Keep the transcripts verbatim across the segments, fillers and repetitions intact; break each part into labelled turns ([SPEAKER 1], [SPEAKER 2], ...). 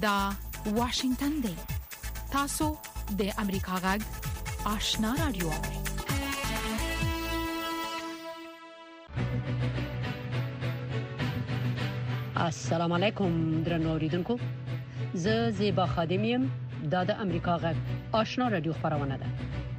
[SPEAKER 1] دا واشنگتن دی. تاسو د امریکا غږ آشنا رادیو.
[SPEAKER 2] السلام علیکم درنو اوریدونکو. زه زیبا خادمیم. دا د امریکا غږ آشنا رادیو خبرونه ده.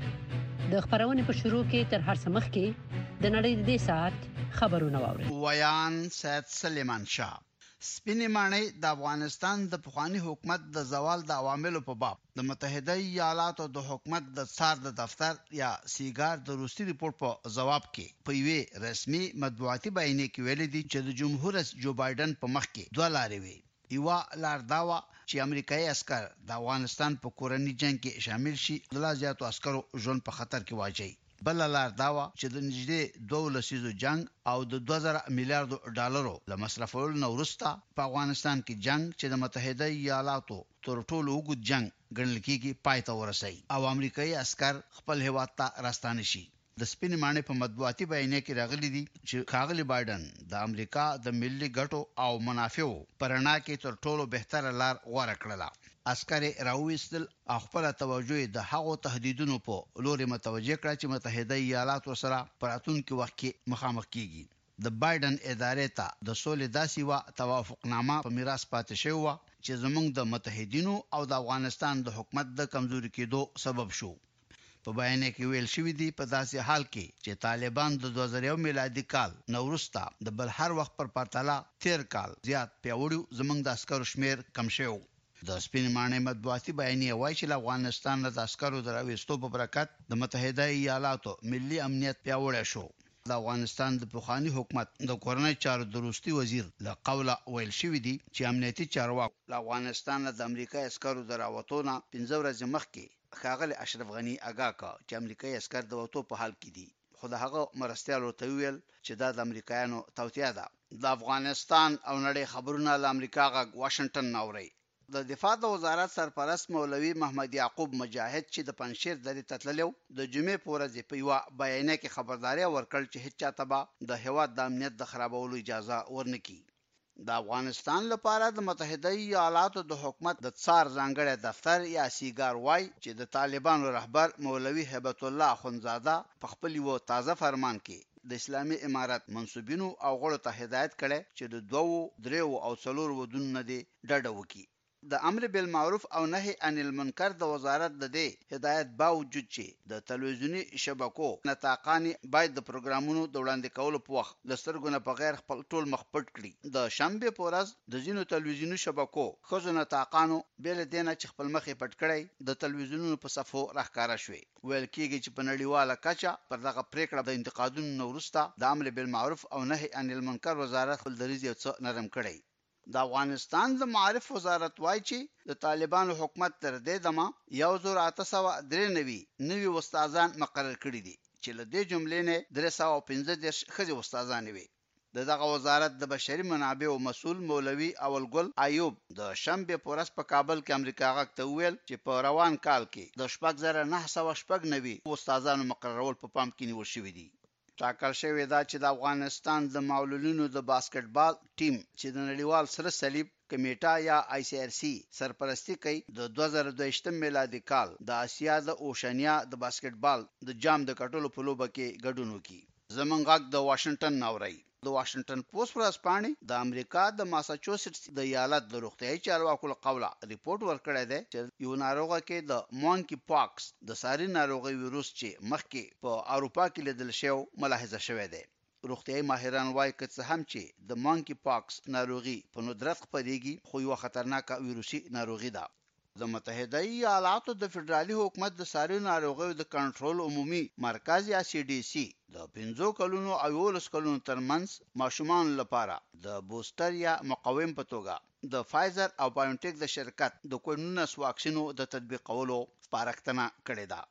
[SPEAKER 2] د خبرونه په شروع کې تر هر څه مخکې د نړۍ د ساعت خبرونه واوري.
[SPEAKER 3] ویان سید سلیمان شاه. سپینې ماڼۍ د افغانستان د پخوانی حکومت د زوال د عواملو په باب د متحده ایالاتو د حکومت د څار د دفتر یا سیګار د روسي ریپورت په جواب کې په یوه رسمي مطبوعاتي بیانیه کې ویل دي چې د جمهور رئیس جو بایدن په مخ کې دوه لارې وي. یو لار دا و چې امریکایي عسكر د افغانستان په کورني جنگ کې شامل شي، د لا زیاتو عسکرو ژوند په خطر کې واچي. بل لار دا و چې د نږدې دوه لسیزو جنگ او د دوه زره میلیارډ ډالرو له مصرفولو نه وروسته په افغانستان کې جنگ چې د متحده ایالاتو تر ټولو اوږد جنگ ګڼل کېږي پای ته ورسوي او امریکایي عسكر خپل هیواد ته راستانه شي. د سپینې ماڼۍ په مطبوعاتي بیانیه کې راغلي دي چې ښاغلي بایدن د امریکا د ملي ګټو او منافعو پرنا کې تر ټولو بهتره لار غوره کړله. عسكر راوېستل او خپل توجه د هغو تهدیدونو په لوري متوجه کړ چې متحده ایالاتو سره پراتونکو وخت کې مخامخ کیږي. د بایدن ادارې ته د سولې داسې وا توافقنامه په میراث پاتې شوی و چې زموږ د متحدینو او د افغانستان د حکومت د کمزوري کېدو سبب شو. په بیان کې ویل شوی دی په داسې حال کې چې طالبان د دوه زره یو میلادي کال نوروستا د بل هر وخت پر پرتله تیر کال زیات پیوړو زموږ د عسکرو شمیر کم شو. د سپینې ماڼۍ مطبوعاتي بیانیه وایي چې افغانستان د عسکرو دراوېستو په برکت د متحده ایالاتو ملي امنیت پیاوړی شو. د افغانستان د پخوانی حکومت د کورنۍ چارو د روسي وزیر له قوله ویل شوی دی چې امنیتي چارواکو د افغانستان د امریکایي عسکرو دراوتونه پنځه ورځې مخکې ښاغلی اشرف غنی آګاه کړ چې امریکایي عسكر د وټو په حال کې دي، خو د هغه مرستيالو ته ویل چې دا د امریکایانو توطیه ده. د افغانستان او نړۍ خبرونه له امریکا غږ واشنگټن ناوړي. د دفاع د وزارت سرپرست مولوي محمد یعقوب مجاهد چې د پنځشیر درې تتللو د جمعې په ورځ په یو بیانیه کې خبرداري ورکړ چې هیڅ چاته به د هیواد د امنیت د خرابولو اجازه ورنکړي. د افغانستان لپاره د متحده ایالاتو د حکومت د څار ځانګړي دفتر یا سیګار وای چې د طالبانو رهبر مولوي هیبت الله اخونزاده په خپل یو تازه فرمان کې د اسلامي امارت منسوبینو او غړو ته هدایت کړي چې د دوو دریو او څلور ودونو نه ډډه وکړي. د امر بالمعروف او نهي عن المنکر د وزارت د دې هدایت باوجود چې د تلویزیونی شبکو نطاقانی باید د پروګرامونو د وړاندې کولو په وخت د سترګو نه بغیر خپل ټول مخ پټ کړي. د شنبه په ورځ د ځینو تلویزیونی شبکو خزو نطاقانو بل دینه چې خپل مخ پټ کړي د تلویزیونونو په صفو راخکاره شوي. ویل کېږي چې په نړیواله کچه پر دغه پریکړه د انتقادونو نورسته د امر بالمعروف او نهي عن المنکر وزارت خپل دریځ یو څه نرم کړي. د افغانستان د معارف وزارت وایي چې د طالبانو حکومت تر دې دمه یو زر اته سوه درې نوي نوي استادان مقرر کړي دي چې له دې جملې نه درې سوه پنځه دېرش ښځې استادان وي. د دغه وزارت د بشري منابعو مسؤل مولوي اولګل ایوب د شنبه په ورځ په کابل کې امریکا غږ ته ویل چې په روان کال کې د شپږ زره نه سوه شپږ نوي استادانو مقررول په پام کې نیول شوی دی. ټاکل شوی دا چې د افغانستان د معلولینو د باسکټبال ټیم چې د نړیوال سره صلیب کمیټه یا آی سی آر سی سرپرستی کوي د دوه زره دوه میلادي کال د آسیا د اوشنیا د باسکټبال د جام د کټولو په لوبه کې ګډون وکړي. زمونږ غږ د واشنگټن ناوړي. د واشنگټن پوسټ ورځپاڼې د امریکا د ماساچوسټس د ایالت د روغتیايي چارواکو له قوله ریپورت ورکړی دی چې یو ناروغه کې د مونکي پاکس د ساري ناروغي ویروس چې مخکې په اروپا کې لیدل شوی ملاحظه شوی دی. روغتیايي ماهران وایي که څه هم چې د مونکي پاکس ناروغي په ندرت خپرېږي خو یو خطرناکه ویروسي ناروغي ده. د متحده ایالاتو د فدرالي حکومت د ساري ناروغیو د کنټرول عمومي مرکز یا سی ډي سی د پنځو کلونو او یولس کلونو ترمنځ ماشومان لپاره د بوستر یا مقاوم په توګه د فایزر او بایونټیک د شرکت د کووډ نولس واکسینو د تطبیقولو سپارښتنه کړې ده.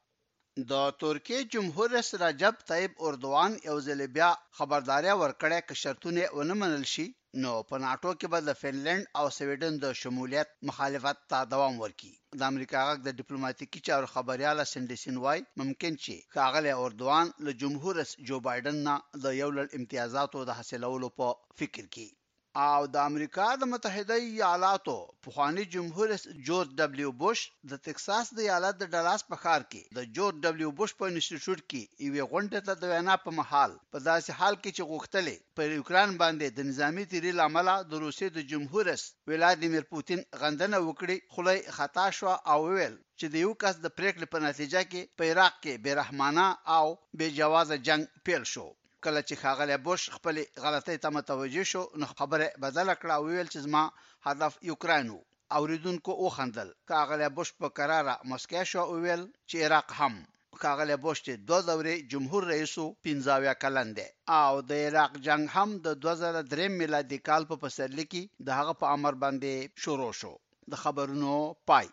[SPEAKER 3] د ترکیه جمهور رئیس رجب طیب اردوغان یو ځل بیا خبرداري ورکړه چې شرطونه ونه منل شي نو په ناتو کې به د فنلند او سویډن د شمولیت مخالفت ته دوام ورکړي. د امریکا غږ د ډیپلوماټیکي چارو خبريال سندسین وای ممکن چې ښاغلی اردوغان له جمهور رئیس جو بایدن نه د یو لړ امتیازاتو د حاصلولو په فکر کې. او د امریکا د متحده ایالاتو پخوانی جمهور رئیس جورج ډبلیو بوش د ټکساس د ایالت د ډالاس په ښار کې د جورج ډبلیو بوش په انسټیټیوټ کې یوې غونډې ته د وینا په محل په داسې حال کې چې غوښتلې په یوکران باندې د نظامی تیری لامل د روسیې د جمهور رئیس ولادیمیر پوتین غندنه وکړي خو خطا شو او ویل چې د یو کس د پریکړې په نتیجه کې په عراق کې بیرحمانه او بې جوازه جنگ پیل شو. کله چې ښاغلی بوش خپل غلطۍ ته متوجه شو نو خبره بدله کړه او ویل چې زما هدف یوکران و. اوریدونکو وخندل. ښاغلی بوش په کراره مسکی شو او ویل چې عراق هم. ښاغلی بوش چې دوه دورې جمهور رئیس و پنځه اویا کلن دی او د عراق جنگ هم د دوه زره درې میلادي کال په پسرلي کې د هغه په امر باندې شروع شو. د خبرونو پای.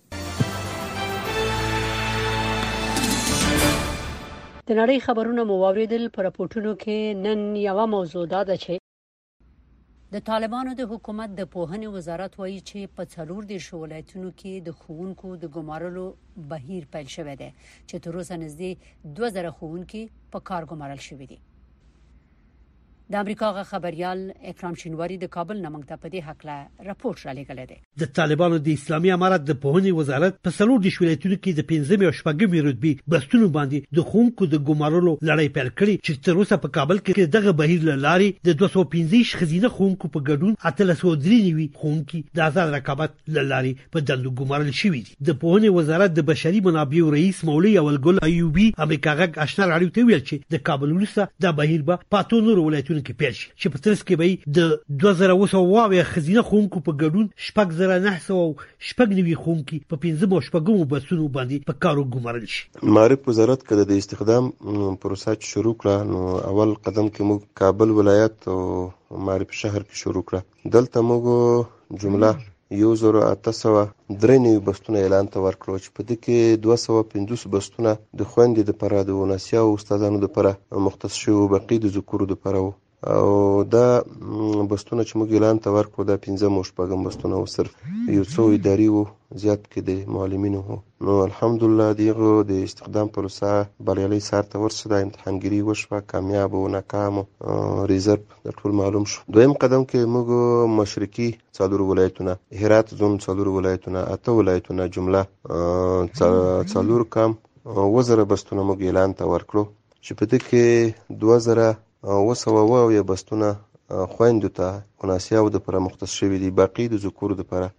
[SPEAKER 2] د نړۍ خبرونه مو واوریدل. پر راپورټونو کې نن یو موضوع دا ده چې د طالبانو د حکومت د پوهنې وزارت وایي چې په څلور دیرش ولایتونو کې د ښوونکو د ګمارلو بهیر پیل شوی دی چې تر اوسه نږدې دوه زره ښوونکي په کار ګمارل شوي دي. د امریکا غا خبريال اکرام شینواری د کابل نمنګ ته په دې حق لا راپورټ را لګل دي.
[SPEAKER 4] د طالبانو د اسلامي امارت د پوهنې وزارت په څلور دیرش ولایتونو کې د پنځمې او شپږمې رتبې بستونو باندې د ښوونکو د ګمارلو لړۍ پیل کړې چې تر اوسه په کابل کې دغه بهیر لاري د دوه سوه پنځه خزینه ښوونکو په ګډون اتلس او درې نوي ښوونکي د آزاد رقابت لاري په دندو ګمارل شوي دي. د پوهنې وزارت د بشري منابعو رئیس مولوي اولګل ایوبي امریکا غږ آشنا راډیو ته ویل چې د کابل وروسته د بهیر به په اتو نورو ولایتونو کې پیل شي چې په ترڅ کې به د دوه زره اووه خزینه ښوونکو په ګډون شپږ زره نه سوه شپږ نوي ښوونکي په پنځم او شپږمو بسونو باندې په کار ګمارل شي.
[SPEAKER 5] معرف وزارت کله د استخدام پروسه شروع کړه نو اول قدم کې موږ کابل ولایت او معرف شهر کې شروع کړه. دلته موږ جمله یو زره اته سوه درې نوي بستونه اعلان ته ورکړو چې په دې کې دوه سوه پنځوس بستونه د خویندې دپاره د ونسیا او استادانو دپاره مختص شوي بقي د ذکورو دپاره و او دا بستونه چې موږ اعلان ته ورکړو دا پنځم او شپږم بستونه و صرف یو څو اداري و زیات کې د معلمینو و. نو الحمدلله دغه د استخدام پروسه بریالۍ سر ته ورسېده. امتحانګیري وشوه کامیاب او ناکام ریزرو د ټول معلوم شو. دویم قدم کې موږ مشرقي څلور ولایتونه هرات زون څلور ولایتونه اته ولایتونه جمله څلور کم اوه زره بستونه موږ اعلان ته ورکړو چې په دې کې دوه زره اوه سوه اووه بستونه خویندو ته وناسیاو دپاره مختص شوي دي باقي د ذکورو دپاره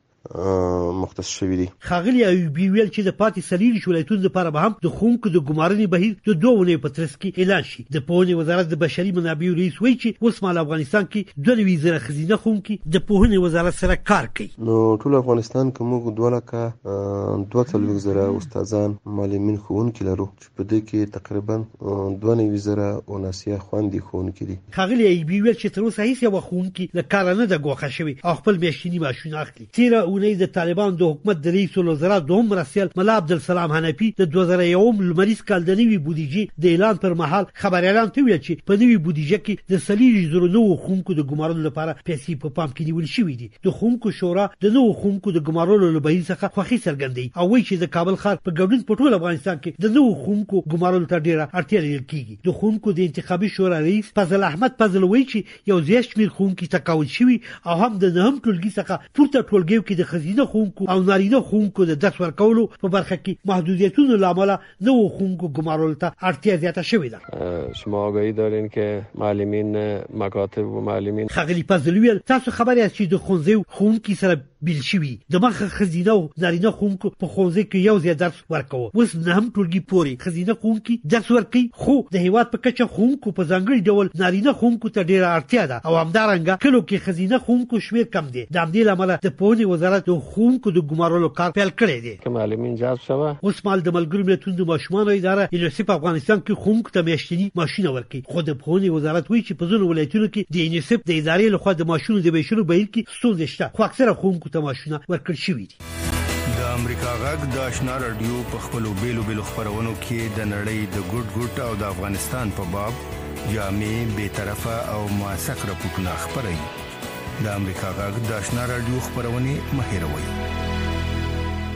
[SPEAKER 5] مختص شوي دي.
[SPEAKER 4] ښاغلي ایوبي ویل چې د پاتې څلېرویشت ولایتونو لپاره به هم د ښوونکو د ګمارنې بهیر د دوه اونیو په ترڅ کې اعلان شي. د پوهنې وزارت د بشري منابعو رئیس وایي چې اوس مهال افغانستان کې دوه نوي زره ښځینه ښوونکي د پوهنې وزارت سره کار کوي.
[SPEAKER 5] نو ټول افغانستان کې موږ دوه لکه دوه څلوېښت زره استادان معلمین ښوونکي لرو چې په دې کې تقریبا دوه نوي زره وناسیه خویندې ښوونکي دي.
[SPEAKER 4] ښاغلي ایوبي ویل چې تر اوسه هیڅ یوه ښوونکي له کاره نه ده ګوښه شوې او خپل میاشتني معاشونه اخلي. تېره اونۍ د طالبانو د حکومت د رئیس الوزرا دوهم مرستیال ملا عبدالسلام حنفي د دوه زره یوم لمریز کال د نوي بودیجې د اعلان پر مهال خبریالانو ته ویل چې په نوي بودیجه کې د څلېرویشت زرو نوو ښوونکو د ګمارلو لپاره پیسې په پام کې نیول شوي دي. د ښوونکو شورا د نوو ښوونکو د ګمارلو له بهیر څخه خوښي څرګندوي او وایي چې د کابل ښار په ګډون په ټول افغانستان کې د نوو ښوونکو ګمارلو ته ډېره اړتیا لیدل کېږي. د ښوونکو د انتخابي شورا رئیس فضل احمد فضل وایي چې یو زیات شمېر ښوونکي تقاعد شوي او هم د نهم ټولګي څخه پورته ټولګیو کې د ښځینه ښوونکو او نارینه ښوونکو د درس ورکولو په برخه کې محدودیتونو له امله نوو ښوونکو ګمارلو ته اړتیا زیاته شوې ده.
[SPEAKER 6] شما آگاهی دارین که معلمین مکاتب و معلمین
[SPEAKER 4] ښاغلي فضل ویل تاسو خبر یاست چې د ښوونځیو ښوونکي سره بیل شوي د مخه ښځینه او نارینه ښوونکو په ښوونځي کې یو ځای درس ورکوه. اوس نهم ټولګي پورې ښځینه ښوونکي درس ورکوي خو د هېواد په کچه ښوونکو په ځانګړي ډول نارینه ښوونکو ته ډېره اړتیا ده او همدارنګه کلو کې ښځینه ښوونکو شمېر کم دی. د همدې له امله د پوهنې وزارت د ښوونکو د ګمارلو کار پیل کړی دی
[SPEAKER 6] که معلمین جذب شوه.
[SPEAKER 4] اوس مهال د ملګرو ملتونو د ماشومانو اداره یونیسف افغانستان کې ښوونکو ته میاشتني معاشونه ورکوي خو د پوهنې وزارت وایي چې په ځینو ولایتونو کې د یونیسف د ادارې لخوا د معاشونو د ویشلو بهیر کې ستونزې شته خو اکثره ښوونکو ته معاشونه ورکړل شوي دي.
[SPEAKER 7] د امریکا غږ د آشنا رادیو په خپلو بیلو بیلو خپرونو کې د نړۍ د ګوټ ګوټ او د افغانستان په باب جامع بې طرفه او موثق راپورټونه خپروي. د امریکا غږ د آشنا رادیو خپرونې مه هېروئ.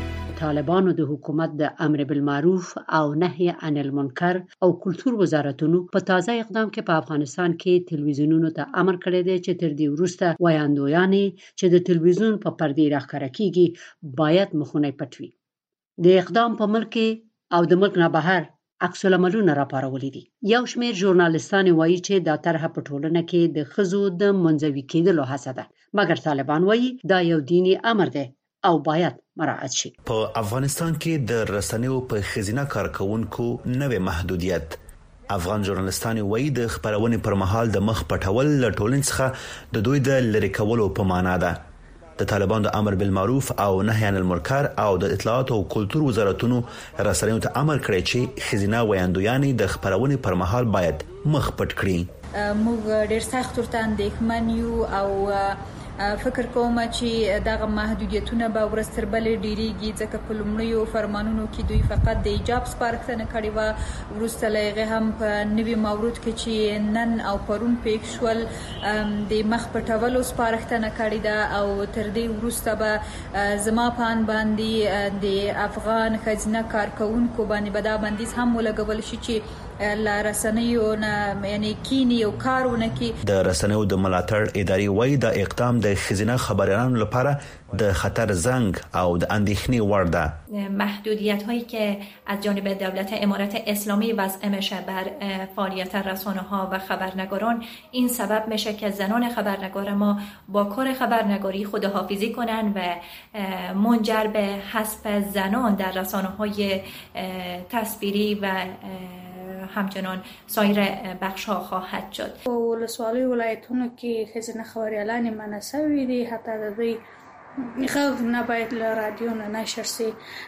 [SPEAKER 2] طالبانو د حکومت د امر بالمعروف او نهي عن المنکر او کلتور وزارتونو په تازه اقدام کې په افغانستان کې تلویزیونونو ته امر کړی دی چې تر دې وروسته وایاندویانې چې د تلویزیون په پردې راښکاره کیږي باید مخونه پټ وي. د اقدام په ملک او د ملک نه بهر عکس العملونه راپارولي دي. یو شمېر ژورنالیستان وایي چې دا طرحه په ټولنه کې د ښځو د منځوي کېدلو هڅه ده، مګر طالبان وایي دا یو دیني امر دی او باید مراعات شي.
[SPEAKER 8] په افغانستان کې د رسنیو په ښځینه کارکونکو نوې محدودیت. افغان ژورنالیستان وایي د خبرونې پر مهال د مخ پټول له ټولنې څخه د دوی د لری کولو په معنا ده. د طالبان د امر بالمعروف او نهي عن المنکر او د اطلاعات او کلتور وزارتونو رسنیو ته امر کړی چې ښځینه ویاندویانې د خبرونې پر مهال باید مخ پټ کړي.
[SPEAKER 9] موږ ډېر سخت ورته اندېښمن یو او فکر کوم چې دغه محدودیتونه به ورځ تر بلې ډېریږي، ځکه په لومړیو فرمانونو کې دوی فقط د ایجاب سپارښتنه کړې وه، وروسته له هغې هم په نوي مورد کې چې نن او پرون پېښ شول د مخ پټولو سپارښتنه کړې ده او تر دې وروسته به زما په اند باندې د افغان ښځینه کارکوونکو باندې به دا بندیز هم ولګول شي چې لا رسنیو نه یعنی کینی او کارونه کې.
[SPEAKER 8] د رسنیو د ملاتړ ادارې وایي د اقدام د ښځینه خبريالانو لپاره د خطر زنگ او د اندېښنې وړ ده.
[SPEAKER 10] محدودیت هایی که از جانب دولت امارت اسلامی وضع میشه بر فعالیت رسانه ها و خبرنگاران این سبب میشه که زنان خبرنگار ما با کار خبرنگاری خداحافظی کنن و منجر به حذف زنان در رسانه های تصویری و همچنان سایر بخش ها خواهد شد.
[SPEAKER 11] ولسوالۍ ولایتونو کې ښځینه خبریالانې منع شوې دي، حتی د دوی غږ نه باید له رادیو نه نشر شي.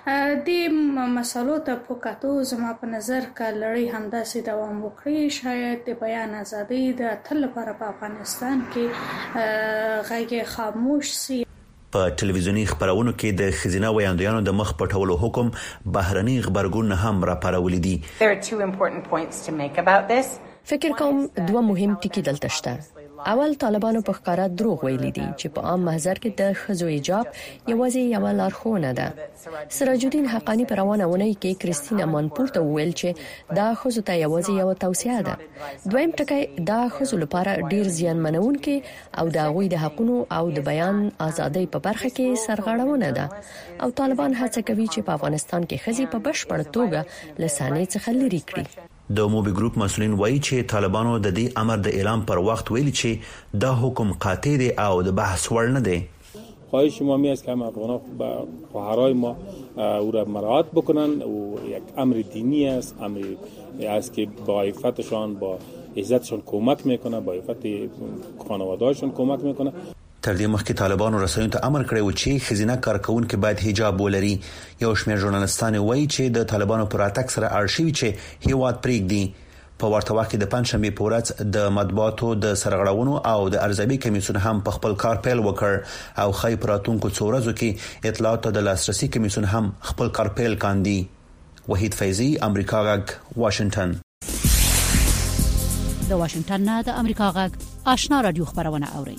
[SPEAKER 11] دې مسلو ته په کتو زما په نظر که لړۍ همداسې دوام وکړي شاید د بیان ازادي د تل لپاره په افغانستان کې غږ خاموش شي.
[SPEAKER 8] په ټلویزیونی خبرونو کې د ښځینه ویاندویانو د مخ پټولو حکم بهرني خبرګون هم راپارولي دي.
[SPEAKER 12] فکر کوم دوه مهم ټکي دلته شته. اول طالبانو په ښکارا دروغ ویلي دي چې په عام محضر کې د ښځو ایجاب یوازې یو لارښوونه ده. سراج الدین حقانی په روانه ونی کې کریستینا مانپور ته ویل چې دا ښځو ته یوازې یو توصیه ده. دویم ټکی دا ښځو لپاره ډیر زیانمنونکي او د هغوی د حقونو او د بیان ازادۍ په برخه کې سرغړونه ده او طالبان هڅه کوي چې په افغانستان کې ښځې په بشپړ توګه له صحنې څخه لرې کړي.
[SPEAKER 8] د موبي ګروپ مسؤلین وایي چې طالبانو د دې امر د اعلام پر وخت ویلي چې دا حکم قاطع دی او د بحث وړ نه دی.
[SPEAKER 13] خواهش ما می است که همه افغان‌ها با خواهرای ما او را مراعات بکنن و یک امر دینی است، امری است که با عفتشان با عزتشان کمک میکنه، با عفت خانواده‌هاشون کمک میکنه.
[SPEAKER 8] تر دې مخکې طالبانو رسنیو ته امر کړی و چې ښځینه کارکونکي باید حجاب ولري. یو شمېر ژورنالیستان وایي چې د طالبانو پر راتګ سره اړ شوي چې هیواد پرېږدي. په ورته وخت کې د پنځشنبې په ورځ د مطبوعاتو د سرغړونو او د ارزیابي کمیسیون هم په خپل کار پیل وکړ او خی پراتونکو څو ورځو کې اطلاعات د لاسرسي کمیسیون هم خپل کار پیل کاندي. وحید فیضی، امریکا غږ، واشنگټن.
[SPEAKER 1] د واشنگټن نه د امریکا غږ آشنا رادیو خبرونه اوري.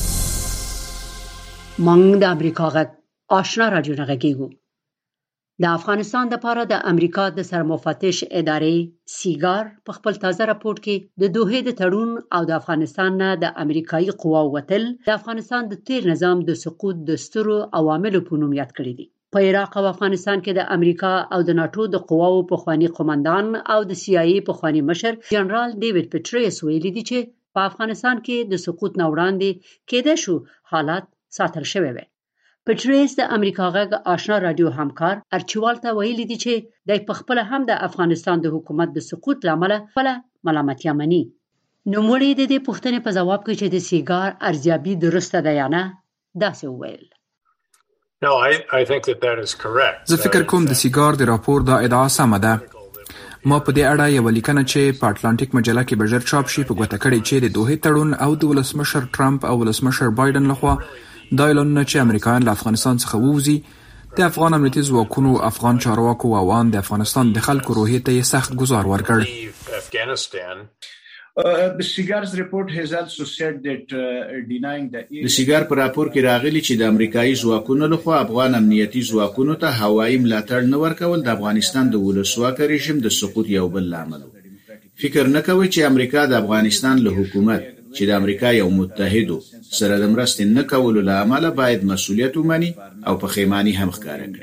[SPEAKER 2] مونږ د امریکا غږ آشنا رادیو نه غږیږو. د افغانستان د لپاره د امریکا د سرمفتش ادارې سیګار په خپل تازه راپورټ کې د دوحې د تړون او د افغانستان نه د امریکایي قواو وتل د افغانستان د تیر نظام د سقوط د سترو عواملو په نوم یاد کړی دي. په عراق او افغانستان کې د امریکا او د ناتو د قواو پخوانی قومندان او د سی آی ای پخوانی مشر جنرال ډیوډ پټریس ویلي دي چې په افغانستان کې د سقوط نه وړاندې کېده شو حالات ساتل شوی وي. پټریس د امریکا غږ آشنا رادیو همکار ارچوال ته ویلي دي چې د پخپل هم د افغانستان د حکومت د سقوط لامل خپل ملامتیا مني. نو مړي د دې پوښتنې په جواب کې چې د سیګار ارزیابي درسته ده یا نه داسې وویل.
[SPEAKER 14] No, I I think that that is correct.
[SPEAKER 15] زه فکر کوم د سیګار د راپور دا ادعا سمه ده. ما په دې اړه یو لیکنه چې په اټلانټیک مجله کې بجر چاپ شي په ګوته کړی چې د دوحې تړون او د ولسمشر ټرمپ او ولسمشر بایدن لخوا دا اعلانونه چې امریکایان له افغانستان څخه ووځي د افغان امنیتي ځواکونو، افغان چارواکو او عوام د افغانستان د خلکو روحیې ته یې سخت ګزار ورکړ.
[SPEAKER 16] د
[SPEAKER 17] سیګار په راپور کې راغلي چې د امریکایي ځواکونو لخوا افغان امنیتي ځواکونو ته هوایي ملاتړ نه ورکول د افغانستان د ولسواکه رژیم د سقوط یو بل لامل و. فکر نه کوي چې امریکا د افغانستان له حکومت چې د امریکا یو متحدو سره د مرستې نه کولو له امله باید مسؤلیت ومني او په خیمانی هم ښکار کړي.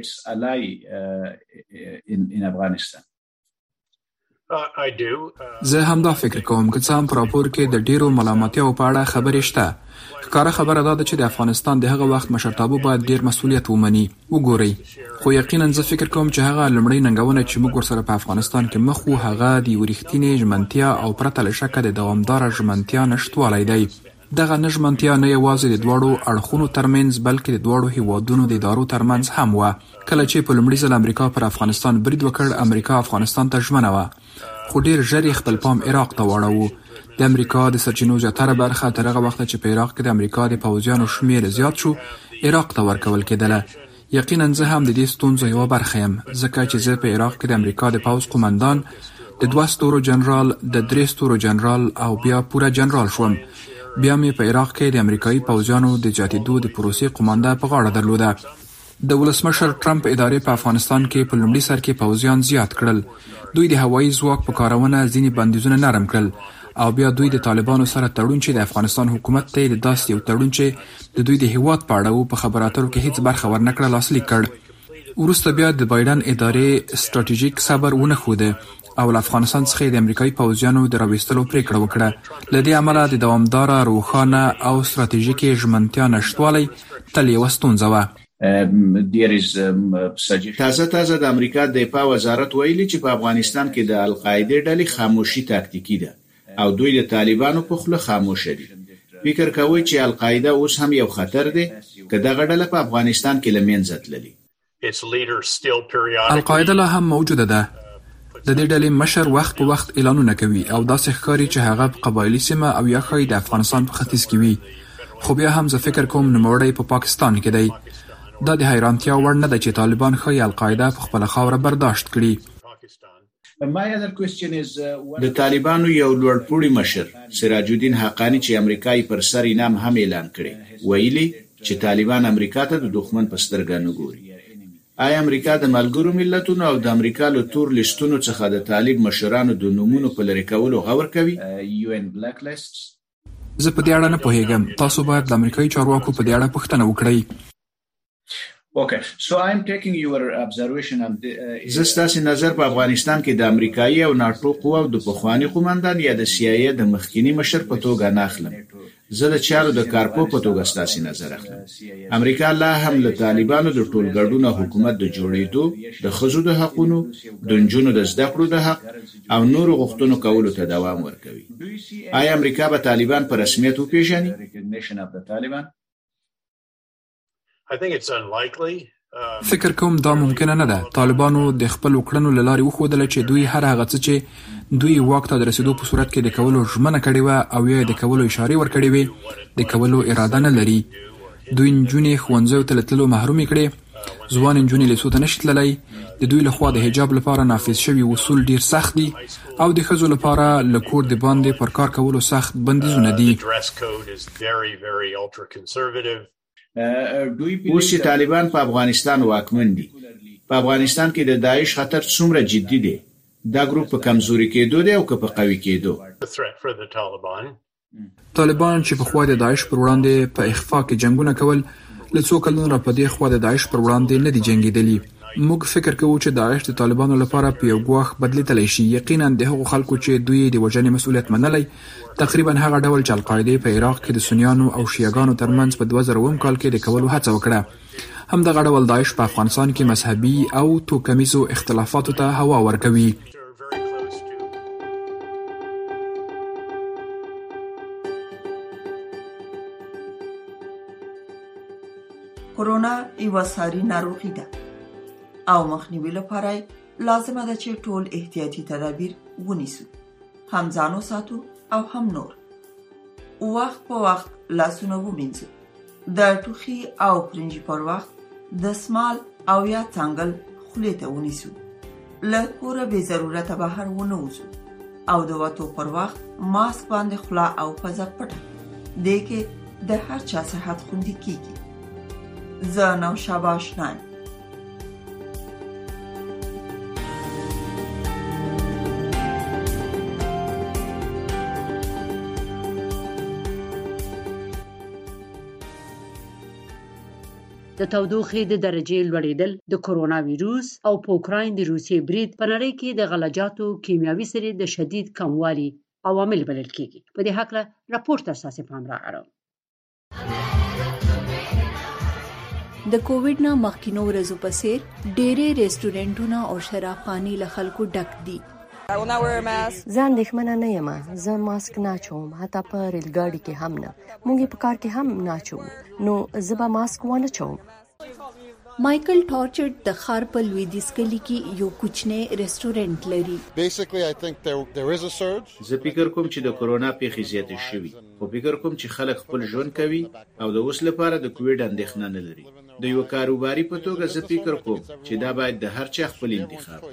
[SPEAKER 15] زه هم دا فکر کوم که څه هم په راپور کې د ډیرو ملامتیاو په اړه خبرې شته. ښکاره خبره دا ده چې د افغانستان د هغه وخت مشرتابه باید ډیر مسؤلیت ومني. وګورئ، خو یقینا زه فکر کوم چې هغه لومړی ننګونه چې موږ ورسره په افغانستان کې مخ وو هغه د یو رښتینې ژمنتیا او پرته له شکه د دوامداره ژمنتیا نشتوالی دی. دغه نه ژمنتیا نه یوازې د دواړو اړخونو ترمنځ بلکې د دواړو هیوادونو د ادارو ترمنځ هم وه. کله چې په لومړي ځل امریکا پر افغانستان برید وکړ، امریکا افغانستان ته ژمنه وه، خو ډیر ژر یې خپل پام عراق ته واړاوه. د امریکا د سرچینو زیاتره برخه تر هغه وخته چې په عراق کې د امریکا د پوځیانو شمېر زیات شو عراق ته ورکول کېدله. یقینا زه هم د دې ستونزو یوه برخه یم، ځکه چې زه په عراق کې د امریکا د پوځ قومندان، د دوه ستورو جنرال، د درې ستورو جنرال او بیا پوره جنرال شوم. بیا مې په عراق کې د امریکایي پوځیانو د زیاتېدو د پروسې قومانده په غاړه درلوده. د ولسمشر ټرمپ ادارې په افغانستان کې په لومړي سر کې پوځیان زیات کړل. دوی د هوایي ځواک په کارونه ځینې بندیزونه نرم کړل او بیا دوی د طالبانو سره تړون چې د افغانستان حکومت ته د داسې یو تړون چې د دوی د هیواد په اړه په خبرو اترو کې هیڅ برخه ورنکړه لاسلیک کړ. وروسته بیا د بایدن ادارې ستراتیژیک صبر ونه ښوده او له افغانستان څخه د امریکایي پوځیانو د راویستلو پریکړه وکړه. له دې امله د دوامداره، روښانه او ستراتیژیکې ژمنتیا نشتوالی تل یوه ستونزه وه.
[SPEAKER 17] تازه تازه د امریکا د دفاع وزارت ویلي چې په افغانستان کې د القاعده ډلې خاموشي تاکتیکي ده او دوی د طالبانو په خوله خاموشه دي. فکر کوي چې القاعده اوس هم یو خطر دی که دغه ډله په افغانستان کې له منځه تللې.
[SPEAKER 15] القاعده لا هم موجوده ده. د دې ډلې مشر وخت په وخت اعلانونه کوي او داسې ښکاري چې هغه په قبایلي سیمه او یا ښایي د افغانستان په ختیځ کې وي. خو بیا هم زه فکر کوم نوموړی په پاکستان کې دی. دا د حیرانتیا وړ نه ده چې طالبان ښایي القاعده په خپله خاوره برداشت کړي.
[SPEAKER 17] د طالبانو یو لوړپوړي مشر سراج الدین حقانی چې امریکایي پر سر انعام هم اعلان کړي ویلي چې طالبان امریکا ته د دښمن په سترګه نه ګوري. آیا امریکا د ملګرو ملتونو او د امریکا له تور لیستونو څخه د طالب مشرانو د نومونو په لرې کولو غور کوي؟
[SPEAKER 15] زه په دې اړه نه پوهیږم. تاسو باید د امریکایي چارواکو په دې اړه پوښتنه وکړئ.
[SPEAKER 17] زه ستاسې نظر په افغانستان کې د امریکایي او ناټو قواو د پخواني قومندان یا د سی آی ای د مخکینی مشر په توګه نه اخلم. زه د چارو د کارپو په توګه ستاسې نظر اخلم. امریکا لا هم له طالبانو د ټولګړونه حکومت د جوړېدو، د ښځو د حقونو، د نجونو د زده کړو د حق او نورو غوښتنو کولو ته دوام ورکوي. آیا امریکا به طالبان په رسمیت وپېژني؟
[SPEAKER 15] فکر کوم دا ممکنه نه ده. طالبانو د خپل وکړنو له لارې وښودله چې دوی هر هغه څه چې دوی واک ته د رسېدو په صورت کې د کولو ژمنه کړې وه او یا د کولو اشارې ورکړې وې د کولو اراده نه لري. دوی نجونې ښوونځیو ته له تللو محرومې کړې، ځوان نجونې لیسو ته نشي تللی، د دوی لخوا د حجاب لپاره نافذ شوي اصول ډیر سخت دي او د ښځو لپاره له کور د باندې پر کار کولو سخت بندیزونه دي.
[SPEAKER 17] اوس چې طالبان په افغانستان واکمن دي، په افغانستان کې د داعش خطر څومره جدي دی؟ دا ګروپ په کمزوري کېدو دی او که په قوي کېدو؟
[SPEAKER 15] طالبان چې په خوا د داعش پر وړاندې په اخفا کې جنگونه کول، له څو کلونو را په دې خوا د داعش پر وړاندې نه دي جنګېدلي. موږ فکر کوو چې داعش د طالبانو لپاره په یو ګواښ بدلېدلی شي. یقینا د هغو خلکو چې دوی د وژنې مسؤلیت منلی، تقریبا هغه ډول چې القاعده په عراق کې د سنیانو او شیعاګانو ترمنځ په دوه زره اووم کال کې د کولو هڅه وکړه، همدغه ډول داعش په افغانستان کې مذهبي او توکمیزو اختلافاتو ته هوا ورکوي.
[SPEAKER 18] کورونا یوه ساري ناروغي ده او مخنیوي لپاره لازمه ده چې ټول احتیاطي تدابیر ونیسو، هم ځان وساتو او هم نور. وخت په وخت لاسونه ومینځو، د ټوخي او پرنجي پر وخت دستمال او یا څنګل خولې ته ونیسو، له کوره بې ضرورته بهر ونه وځو او د وټو پر وخت ماسک باندې خلا او پزه پټه دې کې د هر چا صحت خوندي کیږي. زه نو شاباش نه
[SPEAKER 2] د تودوخې د درجې لوړېدل د کرونا وایروس او په اوکراین د روسیې برید په نړۍ کې د غلجاتو کیمیاوي سرې د شدید کموالي عوامل بلل کېږي. په دې هکله راپور تر تاسو پام را اړوم.
[SPEAKER 16] د کووډ نه مخکینو ورځو په څیر ډېرې ریسټورانټونه او شرابخانې له خلکو ډک دي.
[SPEAKER 12] زه اندېښمنه نه یم. زه ماسک نه اچوم، حتی په ریلګاډي کې هم نه. موږ په کار کې هم نه اچوم، نو زه به ماسک ونه اچوم.
[SPEAKER 16] مایکل ټارچرډ د ښار په لویدیځ کلي کې یو کوچنی ریسټورانټ لري.
[SPEAKER 17] زه فکر کوم چې د کرونا پیښې زیاتې شوي، خو فکر کوم چې خلک خپل ژوند کوي او د اوس لپاره د کووډ اندېښنه نه لري. د یو کاروباري په توګه زه فکر کوم چې دا باید د هر چا خپل انتخاب.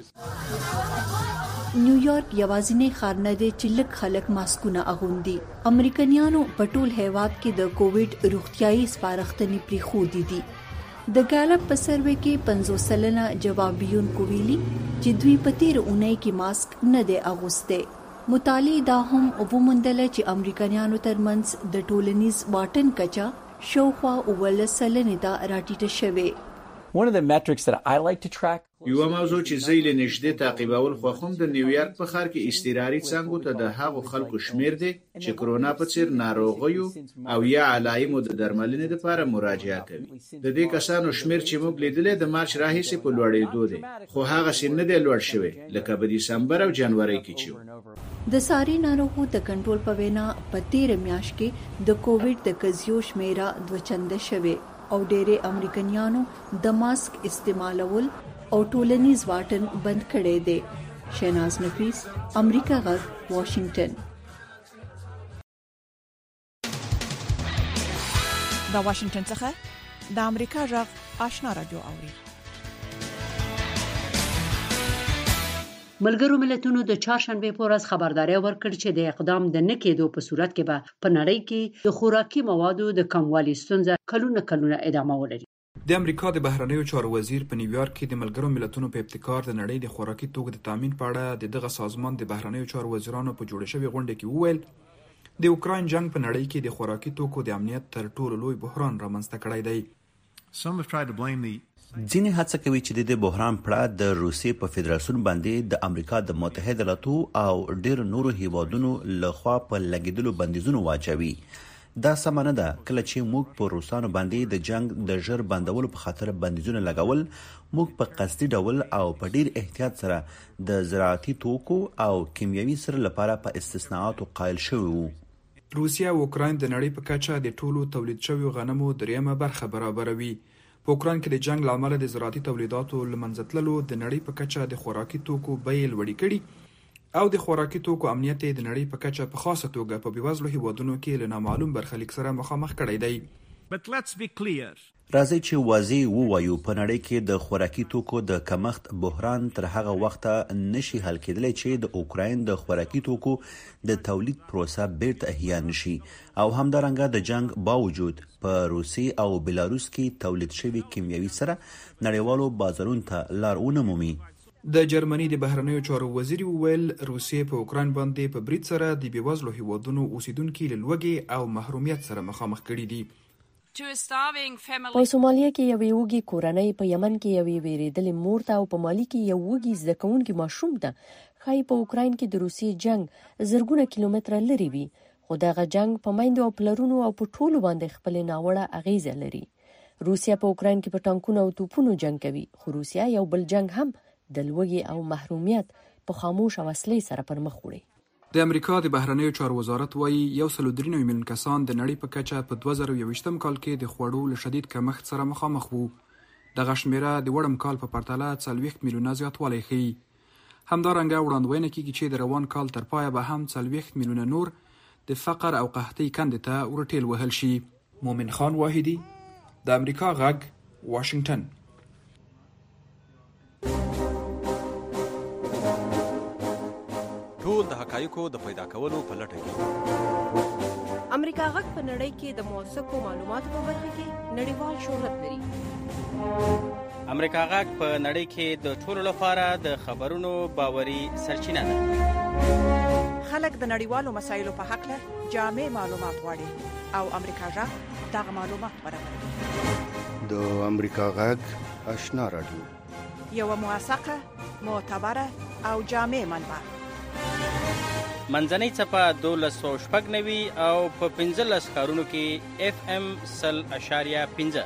[SPEAKER 16] نیویارک یوازینی ښار نه دی چې لږ خلک ماسکونه اغوندي. امریکایانو په ټول هیواد کې د کووډ روغتیايي سپارښتنې پریښودې دي. د ګالپ په سروې کې پنځوس سلنه جوابیونکو ویلي چې دوی په تیر اونۍ کې ماسک نه دی اغوستی. مطالعې دا هم وموندله چې امریکایانو ترمنځ د ټولنیز واټن کچه شاوخوا اوولس سلنې ته راټیټه شوې.
[SPEAKER 19] One of the metrics that I like to track
[SPEAKER 17] یو موضوع چې زه یې نږدې تعقیبول خوښوم د نیویارک په ښار کې استراحتي څنګهو ته د هغو خلکو شمیر دی چې کرونا په څیر ناروغیو او یا علایمو د درملنې لپاره مراجعه کوي. د دې کسانو شمیر چې موږ لیدلې د مارچ راهیسې په لوړېدو دی، خو هغه سین نه دی لوړ شوی لکه په دسمبر او جنوري کې چې
[SPEAKER 16] د ساري ناروغو د کنټرول په وینا په تیر میاشت کې د کووډ د قضیو شمیره دوه چنده شوه او ډېری امریکایانو د ماسک استعمالول او ټولنیز واټن بند کړی دی. شیناز نفیس، امریکا غږ، واشنگټن.
[SPEAKER 20] دا واشنگټن څخه د امریکا غږ آشنا رادیو اوري.
[SPEAKER 2] ملګرو ملتونو د چهارشنبه په ورځ خبرداري ورکړه چې د اقدام د نه کېدو په صورت کې به په نړۍ کې د خوراکي موادو د کموالي ستونزه کلونه کلونه ادامه ولري.
[SPEAKER 15] د امریکا د بهرنیو چارو وزیر په نیویارک کې د ملګرو ملتونو په ابتکار د نړۍ د خوراکي توکو د تامین په اړه د دغه سازمان د بهرنیو چارو وزیرانو په جوړه شوې غونډه کې وویل د اوکراین جنگ په نړۍ کې د خوراکي توکو د امنیت تر ټولو لوی بحران رامنځته کړی دی.
[SPEAKER 8] ځینې هڅه کوي چې د بحران پړه د روسیې په فدراسیون باندې د امریکا د متحده ایالاتو او ډېر نورو هیوادونو لخوا په لګیدلو بندیزونو واچوي. دا سم نه ده. کله چې موږ په روسانو باندې د جنگ د ژر بندولو په خاطر بندیزونه لګول، موږ په قصدي ډول او په ډیر احتیاط سره د زراعتي توکو او کیمیاوي سره لپاره په استثناءاتو قایل شوو.
[SPEAKER 15] روسیا او اوکراین د نړۍ په کچه د ټولو تولید شویو غنمو دریمه برخه برابروي. په اوکراین کې د جنگ لامل د زراعتي تولیداتو لمنځه تللو د نړۍ په کچه د خوراکي توکو بیې لوړې کړي او د خوراکي توکو امنیت د نړۍ په کچه په خاصه توګه په بیوزلو هیوادونو کې له نامعلوم برخلیک سره مخامخ کړی دی.
[SPEAKER 8] راځي چې واضح ووایو په نړۍ کې د خوراکي توکو د کمښت بحران تر هغه وخته نشي حل کېدلی چې د اوکراین د خوراکي توکو د تولید پروسه بیرته احیا نشي او همدارنګه د جنگ باوجود په روسي او بلاروس کې تولید شوی کیمیاوي سره نړیوالو بازارونو ته لار ونه مومي.
[SPEAKER 15] د جرمني د بهرنیو چارو وزیر وویل روسیې په اوکراین باندې په برید سره د بیوزلو هیوادونو اوسیدونکو له لوږې او محرومیت سره مخامخ کړي دي.
[SPEAKER 12] په سومالیا کې یو وګي کورنۍ په یمن کې یو ویریدلې مور ته او په مالی کې یو وګي زده کوونکی ماشوم ته خای په اوکراین کې د روسیې جنگ زرګونه کیلومتره لري وي، خو دغه جنگ په میندو او پلرونو او په ټولو باندې خپل ناوړه اغیزه لري. روسیا په اوکراین کې په ټانکونو او توپونو جنگ کوي، خو روسیا یو بل جنگ هم د لوږې او محرومیت په خاموش وسلې سره پر مخ وړي.
[SPEAKER 15] د امریکا د بهرنیو چارو وزارت وایي یو سل درې نوي میلیون کسان د نړۍ په کچه په دوه زره یوویشتم کال کې د خوړو له شدید کمښت سره مخامخ وو. دغه شمیره د وړم کال په پرتله څلوېښت میلیونه زیاتوالی ښیي. همدارنګه وړاندوینه کیږي چې د روان کال تر پایه به هم څلوېښت میلیونه نور د فقر او قحطۍ کندې ته ورټېل وهل شي. مومن خان واحدي، د امریکا غږ، واشنگټن.
[SPEAKER 21] ټول د حقایقو د پیدا کولو په لټه کې.
[SPEAKER 22] امریکا غږ په نړۍ کې د موثقو معلوماتو په برخه کې نړیوال شهرت لري.
[SPEAKER 23] امریکا غږ په نړۍ کې د ټولو لپاره د خبرونو باوري سرچینه ده.
[SPEAKER 20] خلک د نړیوالو مسایلو په حق له جامع معلومات غواړي او امریکا غږ دغه معلومات برابروي.
[SPEAKER 7] د امریکا غږ آشنا رادیو
[SPEAKER 20] یو موثقه، معتبره او جامع منبع.
[SPEAKER 23] منځنۍ څپه دولس سوه شپږ نوي او په پنځلس ښارونو کې اف ام سل اشاریه پنځه.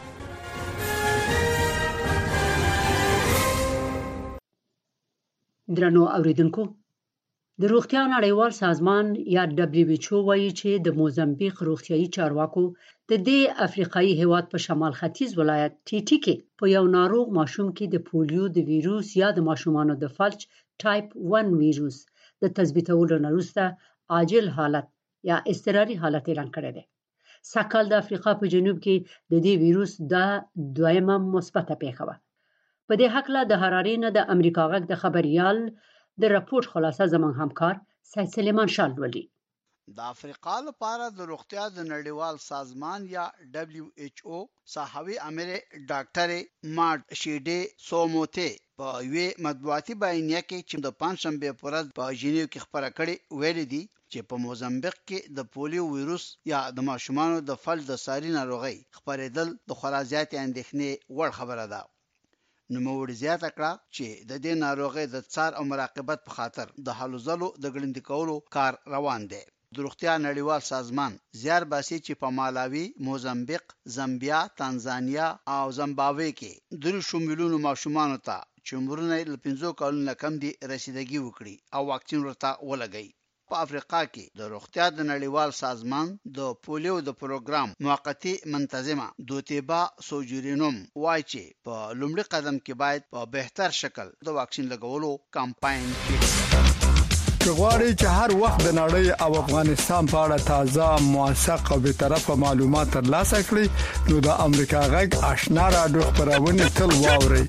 [SPEAKER 2] درنو اوریدونکو، د روغتیا نړیوال سازمان یا دبلیو ایچ او وایي چې د موزمبیق روغتیايي چارواکو د دې افریقایي هیواد په شمال ختیځ ولایت ټي ټي کې په یو ناروغ ماشوم کې د پولیو د ویروس یا د ماشومانو د فلج ټایپ ون ویروس د تثبیتولو نه وروسته عاجل حالت یا اضطراري حالت اعلان کړی دی. سږکال د افریقا په جنوب کې د دې ویروس دا دویمه مثبته پیښه وه. په دې هکله د حرارې نه د امریکا غږ د خبریال د راپور خلاصه زموږ همکار سید سلیمان شاه لولي.
[SPEAKER 3] د افریقا لپاره د روغتیا د نړیوال سازمان یا دبلیو ایچ او صحوي امر ډاکټر مارټ شیډي سوموته په یوې مطبوعاتي بیانیه کې چې د پنځشنبه په ورځ په ژنیو کې خبره کړې ویل دي چې په موزمبیق کې د پولیو ویروس یا د ماشومانو د فلج د ساري ناروغي خبرېدل د خورا زیاتې اندېښنې وړ خبره ده. نوموړي زیاته کړه چې د دې ناروغۍ د څار او مراقبت په خاطر د هلو ځلو د ګړندي کولو کار روان دی. د روغتیا نړیوال سازمان زیار باسي چې په مالاوي، موزمبیق، زامبیا، تانزانیا او زیمبابوې کې دریشو میلیونو ماشومانو ته چې عمرونه له پنځو کلونو نه کم دي رسیدګي وکړي او واکسین ورته ولګي. په افریقا کې د روغتیا د نړیوال سازمان د پولیو د پروګرام موقتی منتظمه دوتیبا سوجورینوم وایي چې په لومړي قدم کې باید په بهتر شکل د واکسین لګولو کمپاین وشي.
[SPEAKER 24] که غواړئ چې هر وخت د نړۍ او افغانستان په اړه تازه، موثق او بیطرفه معلومات ترلاسه کړئ نو د امریکا غږ آشنا رادیو خبرونه تل واورئ.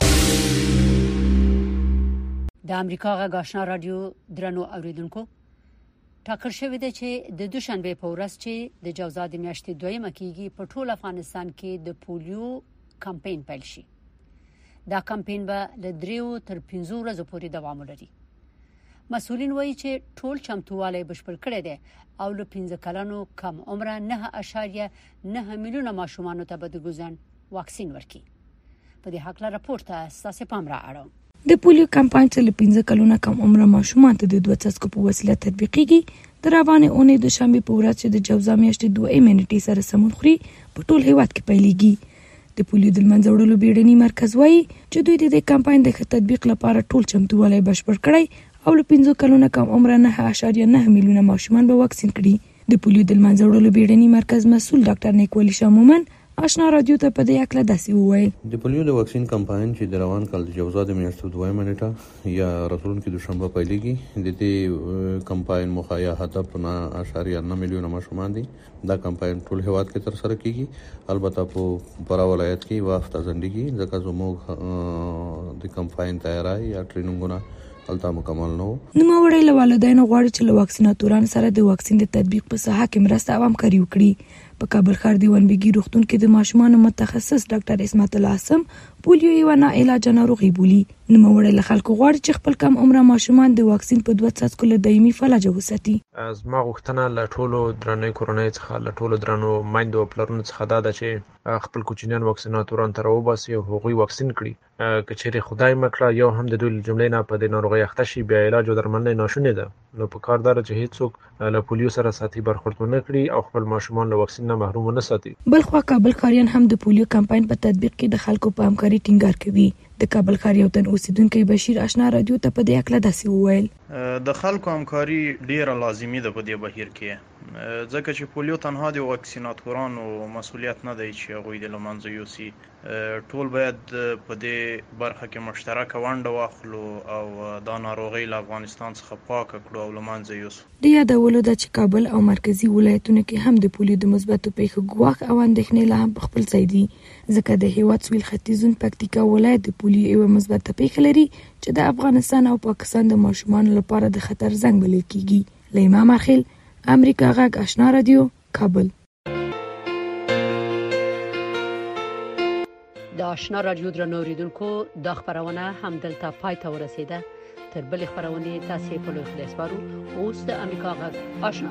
[SPEAKER 2] د امریکا غږ آشنا رادیو درنو اوریدونکو، ټاکل شوی دی چې د دوشنبه په ورځ چې د جوزا د میاشتې دویمه کېږي په ټول افغانستان کې د پولیو کمپاین پیل شي. دا کمپاین به له دریو تر پنځو ورځو پورې دوام ولري. مسؤلین وایي چې ټول چمتووالی بشپړ کړی دی او له پنځه کلنو کم عمره نه اشاریه نه میلیونه ماشومانو ته به د ګوزن واکسین ورکړي. په دې هکله راپور ته ستاسې پام را اړوم.
[SPEAKER 25] د پولیو کمپاین چې له پنځه کلونو کم عمره ماشومان ته د دوه څاڅکو په وسیله تطبیقیږي د روانې اونۍ د شنبې په ورځ چې د جوزا میاشتې دویمې نیټې سره سمون خوري په ټول هیواد کې پیلېږي. د پولیو د منځه وړلو بیړني مرکز وایي چې دوی د دې کمپاین د ښه تطبیق لپاره ټول چمتووالی بشپړ کړی او له پنځو کلونو کم عمره نه اشاریه نه میلیونه ماشومان به واکسین کړي. د پولیو د منځه وړلو بیړني مرکز مسؤل ډاکټر نیکولي شاه مومن آشنا رادیو ته په دې اکله داسې وویل.
[SPEAKER 26] د پولیو د واکسین کمپاین چې د روان کال د جوزا د میاشتې دویمه نیټه یا راتلونکي دوشنبه پیلېږي، د دې کمپاین موخه یا هدف نه اشاریه نه میلیونه ماشومان دي. دا کمپاین ټول هیواد کې تر سره کیږي، البته په فرا ولایت کې وافته ځنډيږي ځکه زموږ د کمپاین تیاری یا ټریننګونه الته مکمل نو.
[SPEAKER 25] نوموړی له والدینو غواړي چې له واکسیناتورانو سره د واکسین د تطبیق په ساحه کې مرسته او همکاري وکړي. په کابل ښار د ونبګي روغتون کې د ماشومانو متخصص ډاکټر اسمت الله حسم پولیو یو نه علاج ناروغي بولي. نوموړی له خلکو غواړي چې خپل کم عمره ماشومان د واکسین په دوه څاڅکو له دایمي فلج وساتي.
[SPEAKER 27] زما غوښتنه له ټولو درنې کورنۍ څخه له ټولو درنو میندو او پلرونو څخه دا ده چې خپل کوچنیان واکسیناتوران ته راوباسي او هغوی واکسین کړي. که چیرې خدای مکړه یو هم د دوی له جملې نه په دې ناروغۍ اخته شي، بیا علاج او درملنه ناشونې ده، نو په کار ده چې هیڅوک له پولیو سره ساتي برخورد ونه کړي او خپل ماشومان له واکسین نه محروم ونه ساتي.
[SPEAKER 25] بلخوا کابل ښاریان هم د پولیو کمپاین په تطبیق کې د خلکو په همکاري ټینګار کوي. د کابل ښار یو تن اوسیدونکو بشیر آشنا رادیو ته په دې اکله داسې وویل.
[SPEAKER 28] د خلکو همکاري ډیره لازمي ده په دې بهیر کې، ځکه چې پولیو تنها د واکسیناتورانو مسولیت نه دی چې هغوی د له منځه یوسي، ټول باید په دې برخه کې مشترک ونډه واخلو او دا ناروغي له افغانستان څخه پاک کړو او له منځه یوسو.
[SPEAKER 25] د یادولو د چې کابل او مرکزی ولایتونو کې هم د پولیو د مثبتو پیښو ګواښ او اندېښنې لا هم په خپل ځای دي، ځکه د هیواد سویل ختیځون پکتیکا ولایت د پولیو یو مثبته پیښه لري چې د افغانستان او پاکستان د ماشومانو لپاره د خطر زنګ بلل کیږي. لیما ماخیل، امریکا غږ آشنا رادیو، کابل.
[SPEAKER 2] د آشنا رادیو درنو اوریدونکو د خبرونه هم دلته پای ته ورسیده. تر بل خبرونه تاسو په لوي خلاص بارو اوس د امریکا غږ آشنا